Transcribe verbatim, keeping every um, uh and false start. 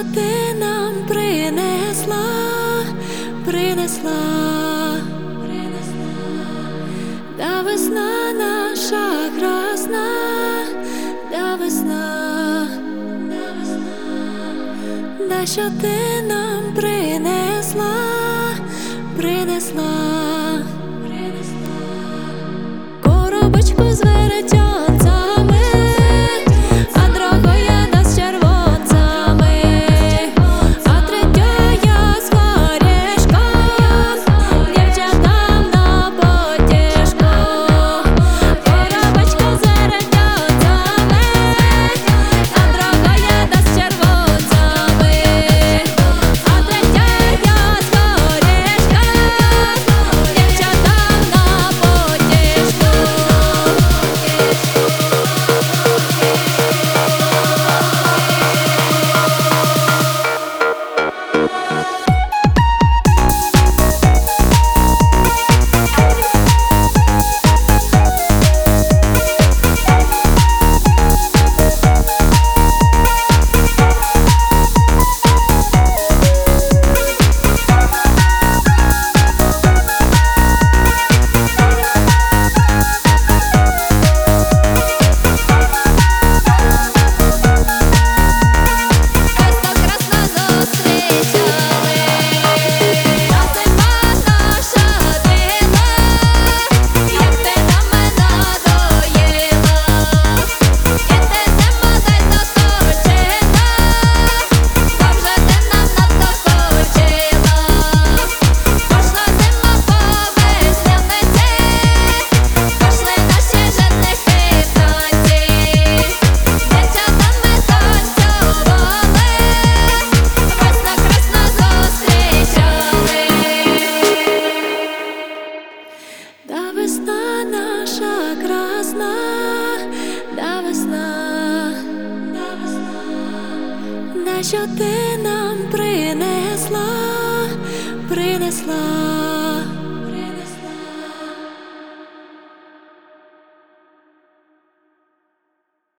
ти нам принесла, принесла, принесла, да весна наша красна, да весна, да весна, да що ти нам принесла, принесла, принесла, коробочку з веретенцями, а другая да з червонцями, а третя з горішком, дівчатам на потішку. Коробочку з веретенцями, а другая да з червонцями, а третя з горішком, дівчатам на потішку. Да весна наша красна, да весна, да весна, да що ти нам принесла, принесла.